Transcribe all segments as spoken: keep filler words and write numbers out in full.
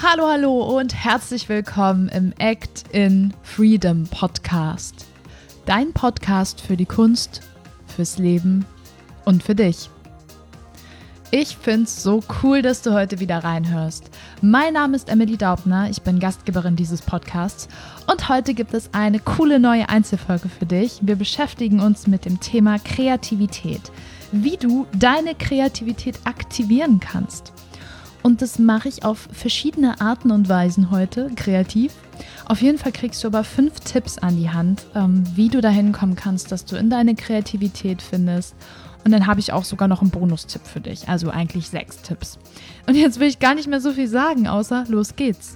Hallo, hallo und herzlich willkommen im Act in Freedom Podcast. Dein Podcast für die Kunst, fürs Leben und für dich. Ich find's so cool, dass du heute wieder reinhörst. Mein Name ist Emily Daubner, ich bin Gastgeberin dieses Podcasts und heute gibt es eine coole neue Einzelfolge für dich. Wir beschäftigen uns mit dem Thema Kreativität, wie du deine Kreativität aktivieren kannst. Und das mache ich auf verschiedene Arten und Weisen heute, kreativ. Auf jeden Fall kriegst du aber fünf Tipps an die Hand, ähm, wie du dahin kommen kannst, dass du in deine Kreativität findest. Und dann habe ich auch sogar noch einen Bonustipp für dich, also eigentlich sechs Tipps. Und jetzt will ich gar nicht mehr so viel sagen, außer los geht's.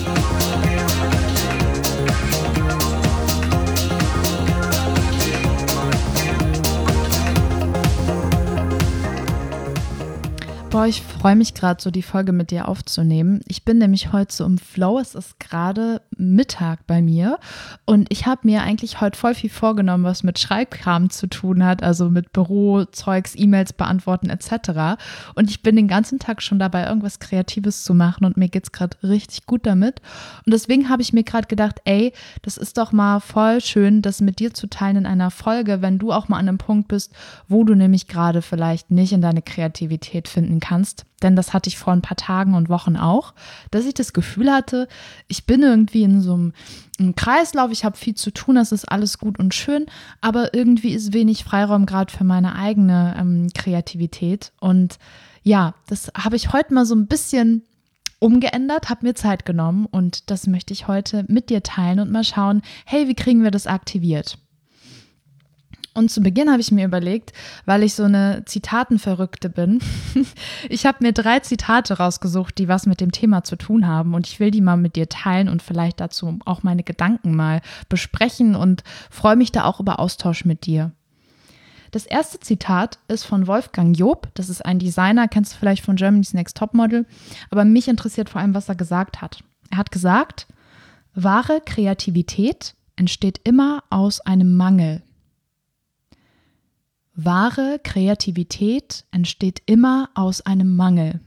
Boah, ich freue mich gerade so, die Folge mit dir aufzunehmen. Ich bin nämlich heute so im Flow. Es ist gerade Mittag bei mir und ich habe mir eigentlich heute voll viel vorgenommen, was mit Schreibkram zu tun hat, also mit Bürozeugs, E-Mails beantworten et cetera. Und ich bin den ganzen Tag schon dabei, irgendwas Kreatives zu machen und mir geht's gerade richtig gut damit. Und deswegen habe ich mir gerade gedacht, ey, das ist doch mal voll schön, das mit dir zu teilen in einer Folge, wenn du auch mal an einem Punkt bist, wo du nämlich gerade vielleicht nicht in deine Kreativität finden kannst, denn das hatte ich vor ein paar Tagen und Wochen auch, dass ich das Gefühl hatte, ich bin irgendwie in so einem, einem Kreislauf, ich habe viel zu tun, das ist alles gut und schön, aber irgendwie ist wenig Freiraum gerade für meine eigene ähm, Kreativität und ja, das habe ich heute mal so ein bisschen umgeändert, habe mir Zeit genommen und das möchte ich heute mit dir teilen und mal schauen, hey, wie kriegen wir das aktiviert? Und zu Beginn habe ich mir überlegt, weil ich so eine Zitatenverrückte bin, ich habe mir drei Zitate rausgesucht, die was mit dem Thema zu tun haben und ich will die mal mit dir teilen und vielleicht dazu auch meine Gedanken mal besprechen und freue mich da auch über Austausch mit dir. Das erste Zitat ist von Wolfgang Job, das ist ein Designer, kennst du vielleicht von Germany's Next Topmodel, aber mich interessiert vor allem, was er gesagt hat. Er hat gesagt, wahre Kreativität entsteht immer aus einem Mangel. Wahre Kreativität entsteht immer aus einem Mangel.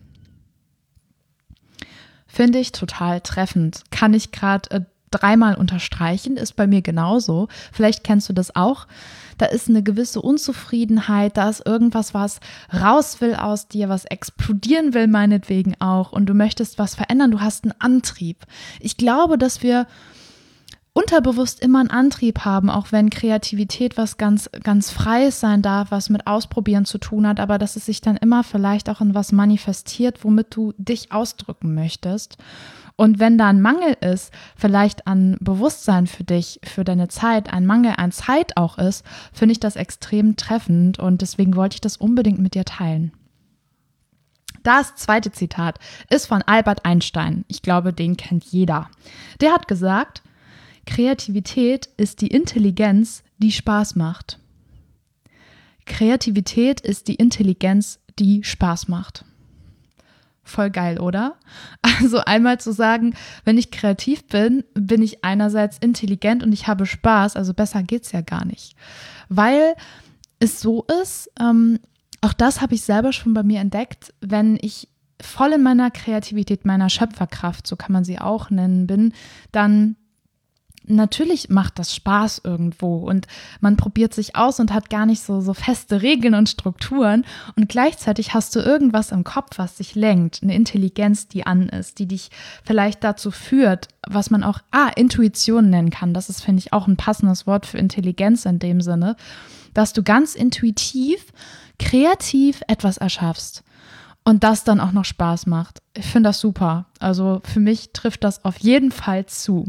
Finde ich total treffend. Kann ich gerade äh, dreimal unterstreichen, ist bei mir genauso. Vielleicht kennst du das auch. Da ist eine gewisse Unzufriedenheit, da ist irgendwas, was raus will aus dir, was explodieren will meinetwegen auch und du möchtest was verändern, du hast einen Antrieb. Ich glaube, dass wir unterbewusst immer einen Antrieb haben, auch wenn Kreativität was ganz, ganz Freies sein darf, was mit Ausprobieren zu tun hat, aber dass es sich dann immer vielleicht auch in was manifestiert, womit du dich ausdrücken möchtest. Und wenn da ein Mangel ist, vielleicht an Bewusstsein für dich, für deine Zeit, ein Mangel an Zeit auch ist, finde ich das extrem treffend und deswegen wollte ich das unbedingt mit dir teilen. Das zweite Zitat ist von Albert Einstein. Ich glaube, den kennt jeder. Der hat gesagt, Kreativität ist die Intelligenz, die Spaß macht. Kreativität ist die Intelligenz, die Spaß macht. Voll geil, oder? Also einmal zu sagen, wenn ich kreativ bin, bin ich einerseits intelligent und ich habe Spaß, also besser geht's ja gar nicht. Weil es so ist, ähm, auch das habe ich selber schon bei mir entdeckt, wenn ich voll in meiner Kreativität, meiner Schöpferkraft, so kann man sie auch nennen, bin, dann natürlich macht das Spaß irgendwo und man probiert sich aus und hat gar nicht so, so feste Regeln und Strukturen und gleichzeitig hast du irgendwas im Kopf, was dich lenkt, eine Intelligenz, die an ist, die dich vielleicht dazu führt, was man auch, ah, Intuition nennen kann. Das ist, finde ich, auch ein passendes Wort für Intelligenz in dem Sinne, dass du ganz intuitiv, kreativ etwas erschaffst. Und das dann auch noch Spaß macht. Ich finde das super. Also für mich trifft das auf jeden Fall zu.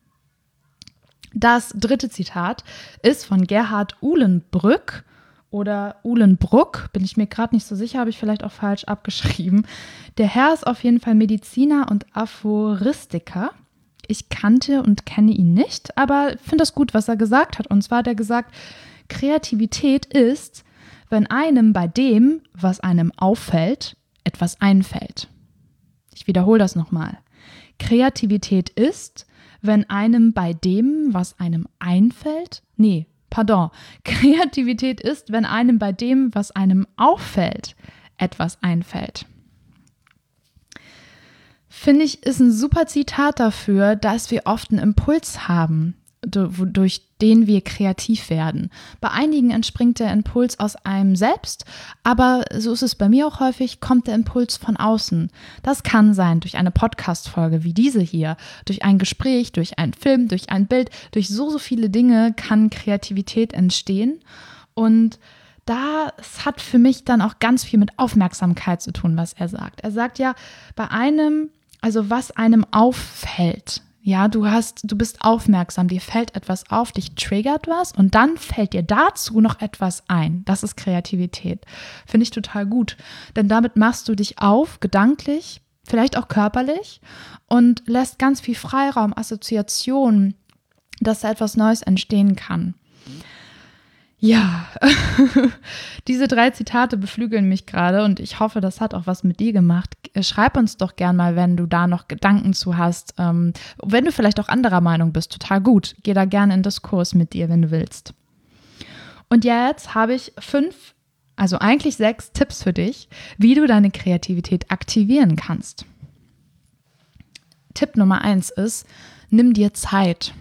Das dritte Zitat ist von Gerhard Uhlenbrück oder Uhlenbruck, bin ich mir gerade nicht so sicher, habe ich vielleicht auch falsch abgeschrieben. Der Herr ist auf jeden Fall Mediziner und Aphoristiker. Ich kannte und kenne ihn nicht, aber finde das gut, was er gesagt hat. Und zwar hat er gesagt, Kreativität ist, wenn einem bei dem, was einem auffällt, etwas einfällt. Ich wiederhole das nochmal. Kreativität ist, wenn einem bei dem, was einem einfällt, nee, pardon, Kreativität ist, wenn einem bei dem, was einem auffällt, etwas einfällt. finde ich, ist ein super Zitat dafür, dass wir oft einen Impuls haben, durch den wir kreativ werden. Bei einigen entspringt der Impuls aus einem selbst, aber so ist es bei mir auch häufig, kommt der Impuls von außen. Das kann sein durch eine Podcast-Folge wie diese hier, durch ein Gespräch, durch einen Film, durch ein Bild, durch so, so viele Dinge kann Kreativität entstehen. Und das hat für mich dann auch ganz viel mit Aufmerksamkeit zu tun, was er sagt. Er sagt ja, bei einem, also was einem auffällt, ja, du hast, du bist aufmerksam, dir fällt etwas auf, dich triggert was und dann fällt dir dazu noch etwas ein. Das ist Kreativität. Finde ich total gut, denn damit machst du dich auf, gedanklich, vielleicht auch körperlich und lässt ganz viel Freiraum, Assoziationen, dass da etwas Neues entstehen kann. Ja, diese drei Zitate beflügeln mich gerade und ich hoffe, das hat auch was mit dir gemacht. Schreib uns doch gern mal, wenn du da noch Gedanken zu hast. Ähm, wenn du vielleicht auch anderer Meinung bist, total gut. Geh da gerne in Diskurs mit dir, wenn du willst. Und jetzt habe ich fünf, also eigentlich sechs Tipps für dich, wie du deine Kreativität aktivieren kannst. Tipp Nummer eins ist, nimm dir Zeit.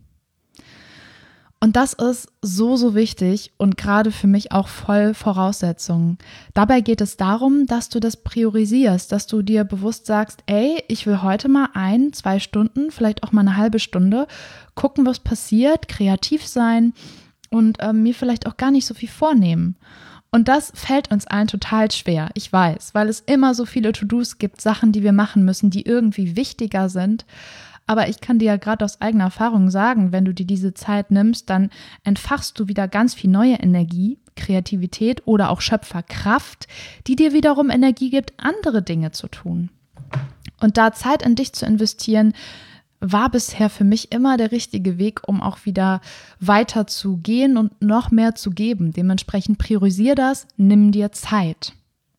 Und das ist so, so wichtig und gerade für mich auch voll Voraussetzung. Dabei geht es darum, dass du das priorisierst, dass du dir bewusst sagst, ey, ich will heute mal ein, zwei Stunden, vielleicht auch mal eine halbe Stunde gucken, was passiert, kreativ sein und äh, mir vielleicht auch gar nicht so viel vornehmen. Und das fällt uns allen total schwer, ich weiß, weil es immer so viele To-Dos gibt, Sachen, die wir machen müssen, die irgendwie wichtiger sind. Aber ich kann dir ja gerade aus eigener Erfahrung sagen, wenn du dir diese Zeit nimmst, dann entfachst du wieder ganz viel neue Energie, Kreativität oder auch Schöpferkraft, die dir wiederum Energie gibt, andere Dinge zu tun. Und da Zeit in dich zu investieren, war bisher für mich immer der richtige Weg, um auch wieder weiter zu gehen und noch mehr zu geben. Dementsprechend priorisier das, nimm dir Zeit.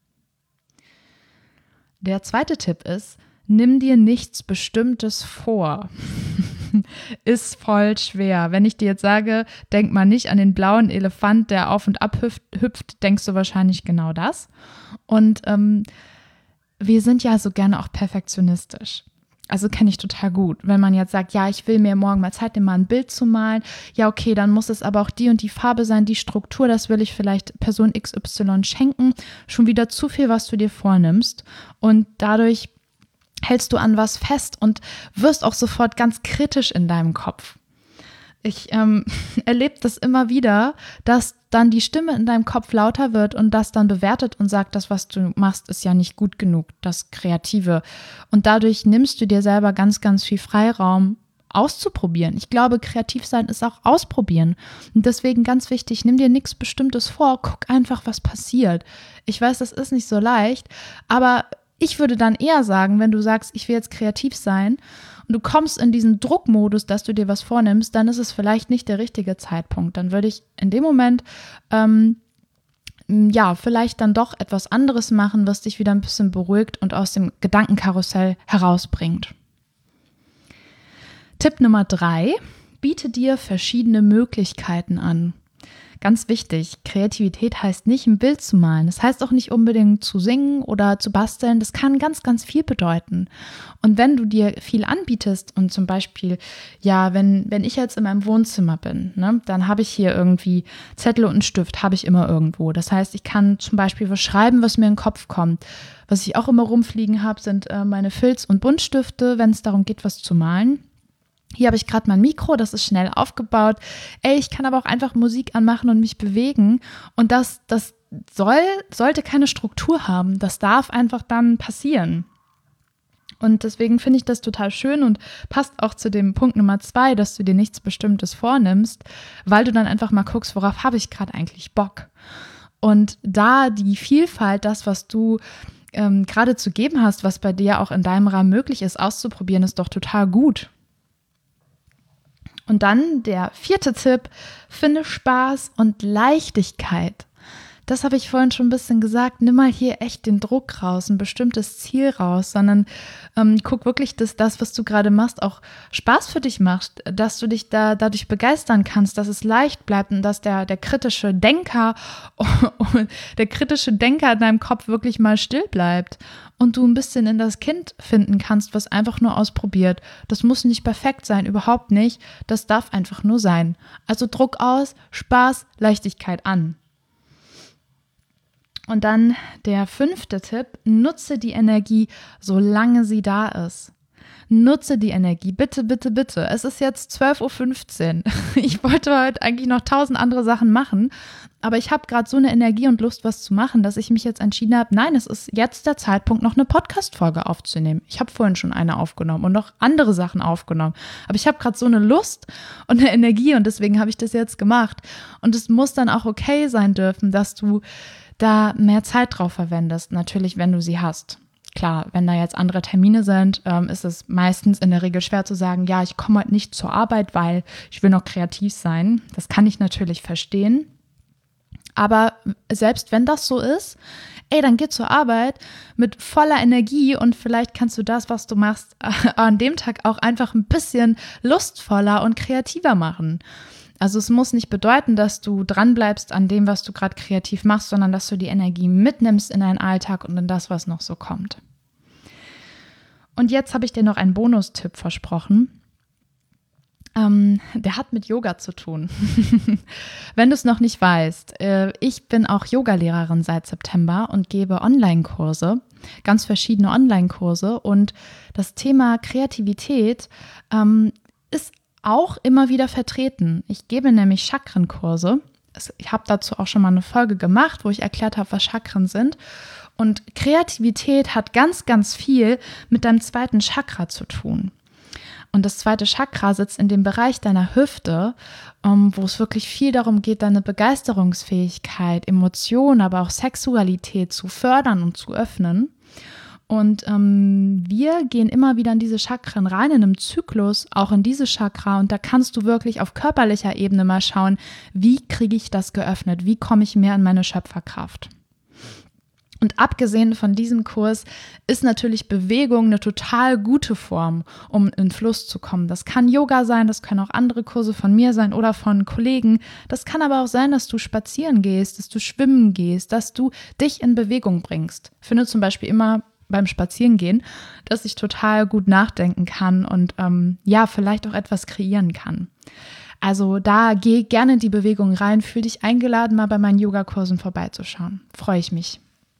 Der zweite Tipp ist, nimm dir nichts Bestimmtes vor. Ist voll schwer. Wenn ich dir jetzt sage, denk mal nicht an den blauen Elefant, der auf und ab hüpft, hüpft, denkst du wahrscheinlich genau das. Und ähm, wir sind ja so gerne auch perfektionistisch. Also kenne ich total gut. Wenn man jetzt sagt, ja, ich will mir morgen mal Zeit nehmen, mal ein Bild zu malen. Ja, okay, dann muss es aber auch die und die Farbe sein, die Struktur, das will ich vielleicht Person X Y schenken. Schon wieder zu viel, was du dir vornimmst. Und dadurch hältst du an was fest und wirst auch sofort ganz kritisch in deinem Kopf. Ich ähm, erlebe das immer wieder, dass dann die Stimme in deinem Kopf lauter wird und das dann bewertet und sagt, das, was du machst, ist ja nicht gut genug, das Kreative. Und dadurch nimmst du dir selber ganz, ganz viel Freiraum auszuprobieren. Ich glaube, kreativ sein ist auch ausprobieren. Und deswegen ganz wichtig, nimm dir nichts Bestimmtes vor, guck einfach, was passiert. Ich weiß, das ist nicht so leicht, aber ich würde dann eher sagen, wenn du sagst, ich will jetzt kreativ sein und du kommst in diesen Druckmodus, dass du dir was vornimmst, dann ist es vielleicht nicht der richtige Zeitpunkt. Dann würde ich in dem Moment ähm, ja vielleicht dann doch etwas anderes machen, was dich wieder ein bisschen beruhigt und aus dem Gedankenkarussell herausbringt. Tipp Nummer drei, biete dir verschiedene Möglichkeiten an. Ganz wichtig, Kreativität heißt nicht, ein Bild zu malen. Das heißt auch nicht unbedingt zu singen oder zu basteln. Das kann ganz, ganz viel bedeuten. Und wenn du dir viel anbietest und zum Beispiel, ja, wenn, wenn ich jetzt in meinem Wohnzimmer bin, ne, dann habe ich hier irgendwie Zettel und einen Stift, habe ich immer irgendwo. Das heißt, ich kann zum Beispiel was schreiben, was mir in den Kopf kommt. Was ich auch immer rumfliegen habe, sind äh, meine Filz- und Buntstifte, wenn es darum geht, was zu malen. Hier habe ich gerade mein Mikro, das ist schnell aufgebaut. Ey, ich kann aber auch einfach Musik anmachen und mich bewegen. Und das, das soll, sollte keine Struktur haben. Das darf einfach dann passieren. Und deswegen finde ich das total schön und passt auch zu dem Punkt Nummer zwei, dass du dir nichts Bestimmtes vornimmst, weil du dann einfach mal guckst, worauf habe ich gerade eigentlich Bock. Und da die Vielfalt, das, was du ähm, gerade zu geben hast, was bei dir auch in deinem Rahmen möglich ist, auszuprobieren, ist doch total gut. Und dann der vierte Tipp, finde Spaß und Leichtigkeit. das habe ich vorhin schon ein bisschen gesagt, nimm mal hier echt den Druck raus, ein bestimmtes Ziel raus, sondern ähm, guck wirklich, dass das, was du gerade machst, auch Spaß für dich macht, dass du dich da dadurch begeistern kannst, dass es leicht bleibt und dass der, der kritische Denker, der kritische Denker in deinem Kopf wirklich mal still bleibt und du ein bisschen in das Kind finden kannst, was einfach nur ausprobiert. Das muss nicht perfekt sein, überhaupt nicht. Das darf einfach nur sein. Also Druck aus, Spaß, Leichtigkeit an. Und dann der fünfte Tipp, nutze die Energie, solange sie da ist. Nutze die Energie, bitte, bitte, bitte. Es ist jetzt zwölf Uhr fünfzehn. Ich wollte heute eigentlich noch tausend andere Sachen machen, aber ich habe gerade so eine Energie und Lust, was zu machen, dass ich mich jetzt entschieden habe, nein, es ist jetzt der Zeitpunkt, noch eine Podcast-Folge aufzunehmen. Ich habe vorhin schon eine aufgenommen und noch andere Sachen aufgenommen, aber ich habe gerade so eine Lust und eine Energie und deswegen habe ich das jetzt gemacht. Und es muss dann auch okay sein dürfen, dass du da mehr Zeit drauf verwendest, natürlich, wenn du sie hast. Klar, wenn da jetzt andere Termine sind, ähm, ist es meistens in der Regel schwer zu sagen, ja, ich komme heute nicht zur Arbeit, weil ich will noch kreativ sein. Das kann ich natürlich verstehen. Aber selbst wenn das so ist, ey, dann geh zur Arbeit mit voller Energie und vielleicht kannst du das, was du machst, an dem Tag auch einfach ein bisschen lustvoller und kreativer machen. Also es muss nicht bedeuten, dass du dranbleibst an dem, was du gerade kreativ machst, sondern dass du die Energie mitnimmst in deinen Alltag und in das, was noch so kommt. Und jetzt habe ich dir noch einen Bonustipp versprochen. Ähm, der hat mit Yoga zu tun. Wenn du es noch nicht weißt, äh, ich bin auch Yogalehrerin seit September und gebe Online-Kurse, ganz verschiedene Online-Kurse. Und das Thema Kreativität ähm, ist auch immer wieder vertreten. Ich gebe nämlich Chakrenkurse. Ich habe dazu auch schon mal eine Folge gemacht, wo ich erklärt habe, was Chakren sind. Und Kreativität hat ganz, ganz viel mit deinem zweiten Chakra zu tun. Und das zweite Chakra sitzt in dem Bereich deiner Hüfte, wo es wirklich viel darum geht, deine Begeisterungsfähigkeit, Emotionen, aber auch Sexualität zu fördern und zu öffnen. Und ähm, wir gehen immer wieder in diese Chakren rein, in einem Zyklus, auch in diese Chakra. Und da kannst du wirklich auf körperlicher Ebene mal schauen, wie kriege ich das geöffnet? Wie komme ich mehr in meine Schöpferkraft? Und abgesehen von diesem Kurs ist natürlich Bewegung eine total gute Form, um in Fluss zu kommen. Das kann Yoga sein, das können auch andere Kurse von mir sein oder von Kollegen. Das kann aber auch sein, dass du spazieren gehst, dass du schwimmen gehst, dass du dich in Bewegung bringst. Ich finde zum Beispiel immer beim Spazierengehen, dass ich total gut nachdenken kann und ähm, ja, vielleicht auch etwas kreieren kann. Also da geh gerne in die Bewegung rein, fühl dich eingeladen, mal bei meinen Yogakursen vorbeizuschauen. Freue ich mich.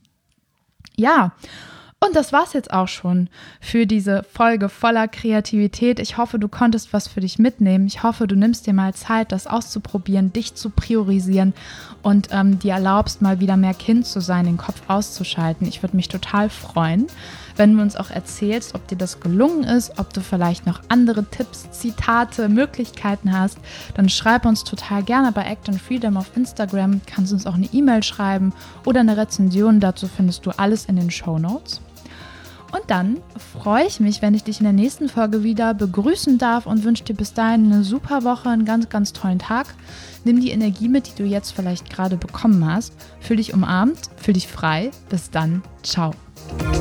Ja, und das war's jetzt auch schon für diese Folge voller Kreativität. Ich hoffe, du konntest was für dich mitnehmen. Ich hoffe, du nimmst dir mal Zeit, das auszuprobieren, dich zu priorisieren und ähm, dir erlaubst, mal wieder mehr Kind zu sein, den Kopf auszuschalten. Ich würde mich total freuen, wenn du uns auch erzählst, ob dir das gelungen ist, ob du vielleicht noch andere Tipps, Zitate, Möglichkeiten hast. Dann schreib uns total gerne bei Act on Freedom auf Instagram. Kannst uns auch eine E-Mail schreiben oder eine Rezension. Dazu findest du alles in den Shownotes. Und dann freue ich mich, wenn ich dich in der nächsten Folge wieder begrüßen darf und wünsche dir bis dahin eine super Woche, einen ganz, ganz tollen Tag. Nimm die Energie mit, die du jetzt vielleicht gerade bekommen hast. Fühl dich umarmt, fühl dich frei. Bis dann. Ciao.